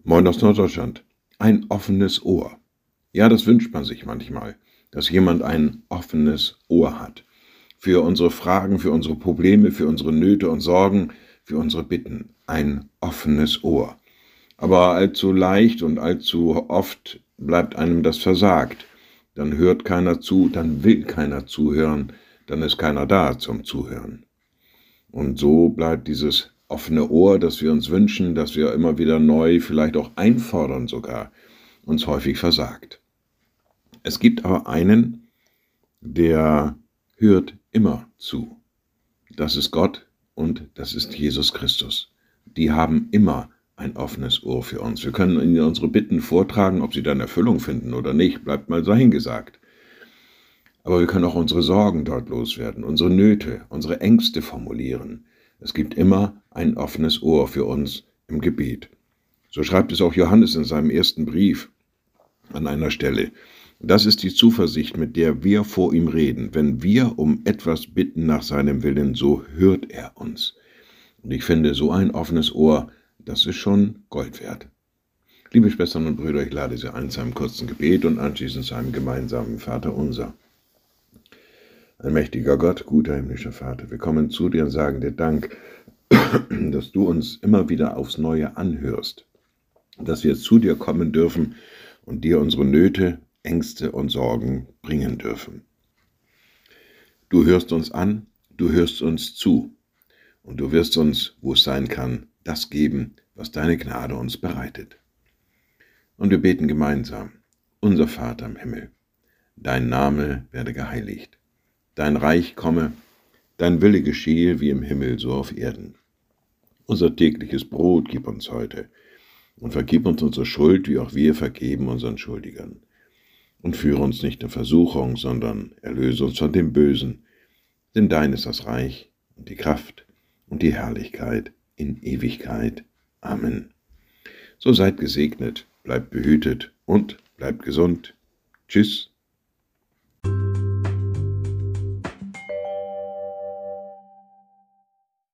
Moin aus Norddeutschland. Ein offenes Ohr. Ja, das wünscht man sich manchmal, dass jemand ein offenes Ohr hat. Für unsere Fragen, für unsere Probleme, für unsere Nöte und Sorgen, für unsere Bitten. Ein offenes Ohr. Aber allzu leicht und allzu oft bleibt einem das versagt. Dann hört keiner zu, dann will keiner zuhören, dann ist keiner da zum Zuhören. Und so bleibt dieses offene Ohr, das wir uns wünschen, das wir immer wieder neu, vielleicht auch einfordern sogar, uns häufig versagt. Es gibt aber einen, der hört immer zu. Das ist Gott und das ist Jesus Christus. Die haben immer ein offenes Ohr für uns. Wir können ihnen unsere Bitten vortragen, ob sie dann Erfüllung finden oder nicht, bleibt mal dahingesagt. Aber wir können auch unsere Sorgen dort loswerden, unsere Nöte, unsere Ängste formulieren. Es gibt immer ein offenes Ohr für uns im Gebet. So schreibt es auch Johannes in seinem ersten Brief an einer Stelle. Das ist die Zuversicht, mit der wir vor ihm reden. Wenn wir um etwas bitten nach seinem Willen, so hört er uns. Und ich finde, so ein offenes Ohr, das ist schon Gold wert. Liebe Schwestern und Brüder, ich lade Sie ein zu einem kurzen Gebet und anschließend zu einem gemeinsamen Vaterunser. Allmächtiger Gott, guter himmlischer Vater, wir kommen zu dir und sagen dir Dank, dass du uns immer wieder aufs Neue anhörst, dass wir zu dir kommen dürfen und dir unsere Nöte, Ängste und Sorgen bringen dürfen. Du hörst uns an, du hörst uns zu und du wirst uns, wo es sein kann, das geben, was deine Gnade uns bereitet. Und wir beten gemeinsam, unser Vater im Himmel, dein Name werde geheiligt. Dein Reich komme, dein Wille geschehe wie im Himmel, so auf Erden. Unser tägliches Brot gib uns heute und vergib uns unsere Schuld, wie auch wir vergeben unseren Schuldigern. Und führe uns nicht in Versuchung, sondern erlöse uns von dem Bösen. Denn dein ist das Reich und die Kraft und die Herrlichkeit in Ewigkeit. Amen. So seid gesegnet, bleibt behütet und bleibt gesund. Tschüss.